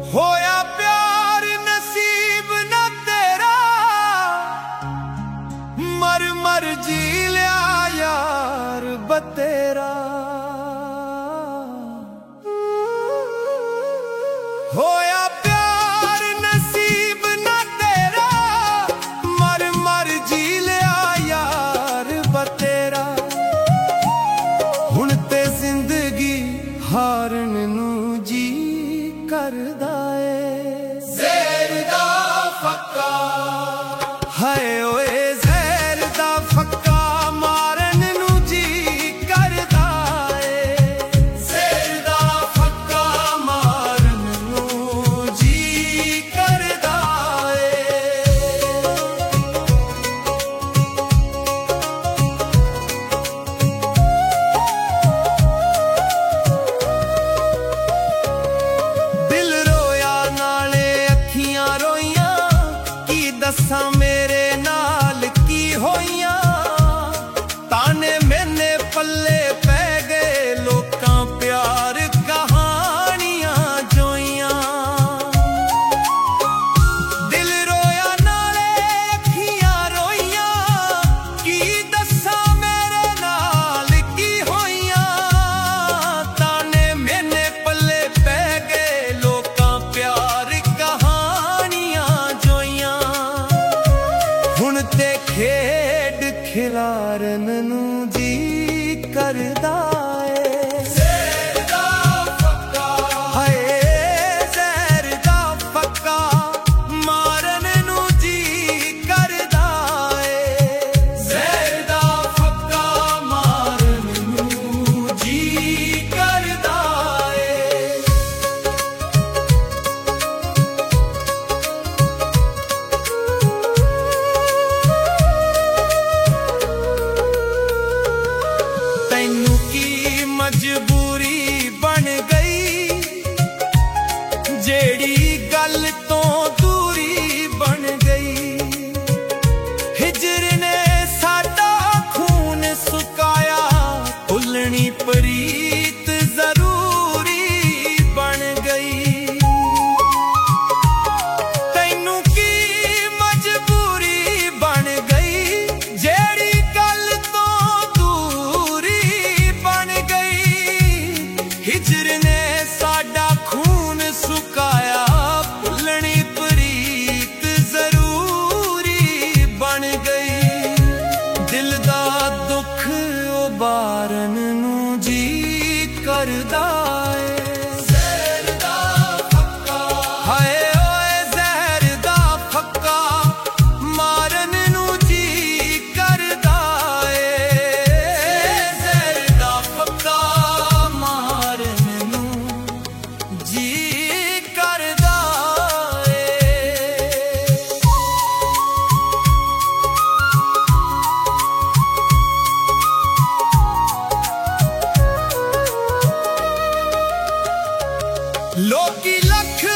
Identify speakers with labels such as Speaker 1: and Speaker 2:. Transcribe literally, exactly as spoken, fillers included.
Speaker 1: होया प्यार नसीब न तेरा, मर मर जी लिया यार बतेरा। होया प्यार नसीब न तेरा, मर मर जी लिया यार बतेरा। हुण ते जिंदगी हारन नू जी करदा ए ज़हर दा फक्का, हाय ओए ज़हर दा फक्का मारन नू जी करदा ए। ज़हर दा फक्का मारन नू जी करदा ए। दिल रोया नाले अखियां रोइयां, की दस्सां मेरे नाल की होइयां। ताने मैंने पल्ले पै गए लोकां प्यार कहानियां जोइयां। दिल रोया नाले अखियां रोइयां, की दस्सां मेरे नाल की होइयां। ताने मैंने पल्ले पै गए लोकां प्यार कहानियां जोइयां। हुण ते खेड खिलारन नू जी करदा ए ज़हर दा फक्का, हाय ज़हर दा फक्का मारन नू जी करदा ए। ज़हर दा फक्का मारन नू जी करदा ए। तैनू की मजबूरी बन गई, जेड़ी गल तो दूरी बन गई। हिजर ने साडा खून सुकाया, भुलनी प्रीत जरूरी बन गई। तैनू की मजबूरी बन गई, जेड़ी गल तो दूरी बन गई। हिजर ने साडा खून सुकाया, भुलनी प्रीत जरूरी बन गई। दिल दा दुख उबारन नू जी करदा ए ज़हर दा फक्का, हाय ओए ज़हर दा फक्का मारन नू जी करदा ए। ज़हर दा फक्का मारन नू जी करदा ए। लोकी लख